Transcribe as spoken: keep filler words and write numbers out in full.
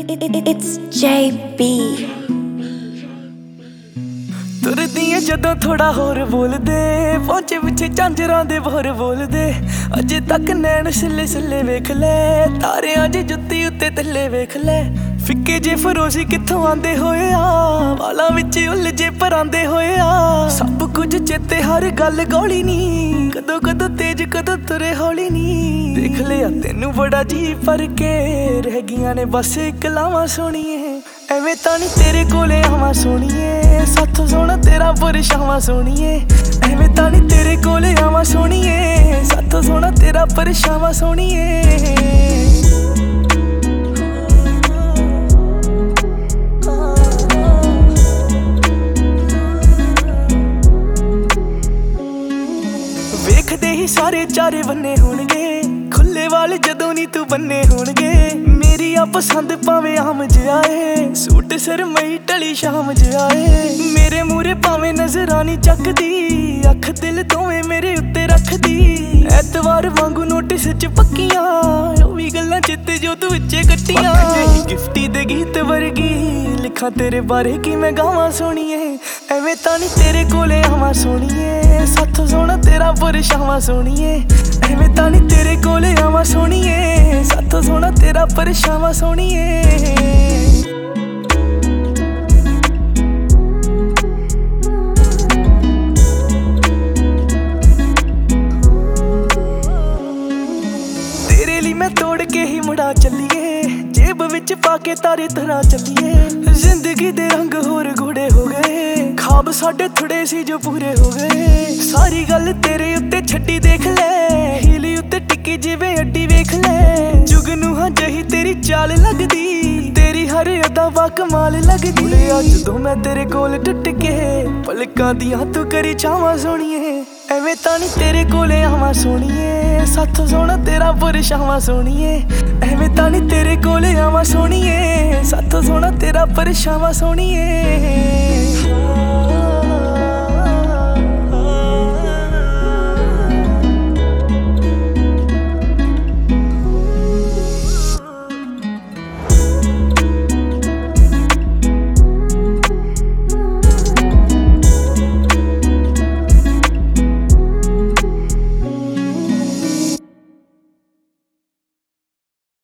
It's J B. ਤੁਰਦੀਆਂ ਜਦੋਂ ਥੋੜਾ ਹੋਰ ਬੋਲਦੇ ਪਹੁੰਚੇ ਪਿੱਛੇ ਝਾਂਜਰਾਂ ਦੇ ਬੋਰ ਬੋਲਦੇ ਅਜੇ ਤੱਕ ਨੈਣ ਸਿੱਲੇ ਸਿੱਲੇ ਵੇਖ ਲੈ ਤਾਰਿਆਂ ਦੀ ਜੁੱਤੀ ਉੱਤੇ ਥੱਲੇ ਵੇਖ ਲੈ ਫਿੱਕੇ ਜੇ ਫਰੋਸ਼ੀ ਕਿੱਥੋਂ ਆਂਦੇ ਹੋਏ ਆ ਵਾਲਾਂ ਵਿੱਚ ਉਲਝੇ ਪਰਾਂਦੇ ਹੋਏ ਆ ਸਭ ਕੁਝ ਚੇਤੇ ਹਰ ਗੱਲ ਗੋਲੀ ਨੀ ਕਦੋਂ ਕਦੋਂ ਤੇਜ ਕਦੋਂ ਤੁਰੇ ਹੌਲੀ ਨੀ ਦੇਖ ਲਿਆ ਤੈਨੂੰ ਬੜਾ ਜੀ ਪਰ ਕੇ ਰਹਿ ਗਈਆਂ ਨੇ ਬਸ ਕਲਾਵਾਂ ਸੋਣੀਏ ਐਵੇਂ ਤਾਂ ਨੀ ਤੇਰੇ ਕੋਲੇ ਆਵਾਂ ਸੋਣੀਏ ਸਾਥੋਂ ਸੋਹਣਾ ਤੇਰਾ ਪਰਛਾਵਾਂ ਸੋਣੀਏ ਐਵੇਂ ਤਾਂ ਨੀ ਤੇਰੇ ਕੋਲੇ ਆਵਾਂ ਸੋਣੀਏ ਸਾਥੋਂ ਸੋਹਣਾ ਤੇਰਾ ਪਰਛਾਵਾਂ ਸੋਣੀਏ ਵੇਖਦੇ ਹੀ ਸਾਰੇ ਚਾਰੇ ਬੰਨੇ ਹੋਣਗੇ ਖੁੱਲੇ ਵਾਲ ਜਦੋਂ ਨੀ ਤੂੰ ਬੰਨੇ ਹੋਣਗੇ ਮੇਰੀ ਆ ਪਸੰਦ ਭਾਵੇਂ ਆਮ ਜਿਹਾ ਏ ਸੂਟ ਸਰਮਈ ਢਲੀ ਸ਼ਾਮ ਜਿਹਾ ਏ ਮੇਰੇ ਮੂਰੇ ਭਾਵੇਂ ਨਜ਼ਰਾਂ ਨੀ ਚੱਕਦੀ ਅੱਖ ਦਿਲ ਦੋਵੇਂ ਮੇਰੇ ਉੱਤੇ ਰੱਖਦੀ ਐਤਵਾਰ ਵਾਂਗੂ ਨੋਟਿਸ ਚ ਪੱਕੀਆਂ ਉਹ ਵੀ ਗੱਲਾਂ ਚਿੱਤੇ ਜੋ ਤੂੰ ਵਿੱਚੇ ਕੱਟੀਆਂ ਗਿਫਟੀ ਦੇ ਗੀਤ ਵਰਗੀ ਲਿਖਾਂ ਤੇਰੇ ਬਾਰੇ ਕੀ ਮੈਂ ਗਾਵਾਂ ਸੋਣੀਏ ਐਵੇਂ ਤਾਂ ਨੀ ਤੇਰੇ ਕੋਲੇ ਆਵਾਂ ਸੋਣੀਏ ਸਾਥੋਂ ਸੋਹਣਾ ਤੇਰਾ ਪਰਛਾਵਾਂ ਸੋਣੀਏ ਐਵੇਂ ਤਾਂ ਨੀ ਤੇਰੇ ਕੋਲੇ ਆਵਾਂ ਸੋਣੀਏ ਸਾਥੋਂ ਸੋਹਣਾ ਤੇਰਾ ਪਰਛਾਵਾਂ ਸੋਣੀਏ ਤੇਰੇ ਲਈ ਮੈਂ ਤੋੜ ਕੇ ਹੀ ਮੁੜਾ ਚੱਲੀਏ ਜੇਬ ਵਿੱਚ ਪਾ ਕੇ ਤਾਰੇ ਤਰ੍ਹਾਂ ਚੱਲੀਏ ਜ਼ਿੰਦਗੀ ਦੇ ਰੰਗ ਹੋਰ ਗੂੜੇ ਹੋ ਗਏ ਖਾਬ ਸਾਡੇ ਥੋੜੇ ਸੀ ਜੋ ਪੂਰੇ ਹੋ ਗਏ ਸਾਰੀ ਗੱਲ ਤੇਰੇ ਉੱਤੇ ਛੱਡੀ ਦੇਖ ਲੈ ਹੀਲੀ ਉੱਤੇ ਟਿੱਕੀ ਜਿਵੇਂ ਅੱਡੀ ਵੇਖ ਲੈ ਜੁਗ ਨੂੰ ਹਾਂ ਜਹੀ ਤੇਰੀ ਚਾਲ ਲੱਗਦੀ ਤੇਰੀ ਹਰ ਅਦਾ ਵਾ ਕਮਾਲ ਲੱਗਦੀ ਅੱਜ ਜਦੋਂ ਮੈਂ ਤੇਰੇ ਕੋਲ ਟੁੱਟ ਕੇ ਪਲਕਾਂ ਦੀਆਂ ਤੂੰ ਕਰੀ ਛਾਵਾਂ ਸੋਣੀਏ ਐਵੇਂ ਤਾਂ ਨੀ ਤੇਰੇ ਕੋਲੇ ਆਵਾਂ ਸੋਣੀਏ ਸਾਥੋਂ ਸੋਹਣਾ ਤੇਰਾ ਪਰਛਾਵਾਂ ਸੋਣੀਏ ਐਵੇਂ ਤਾਂ ਨੀ ਤੇਰੇ ਕੋਲੇ ਆਵਾਂ ਸੋਣੀਏ ਸਾਥੋਂ ਸੋਹਣਾ ਤੇਰਾ ਪਰਛਾਵਾਂ ਸੋਣੀਏ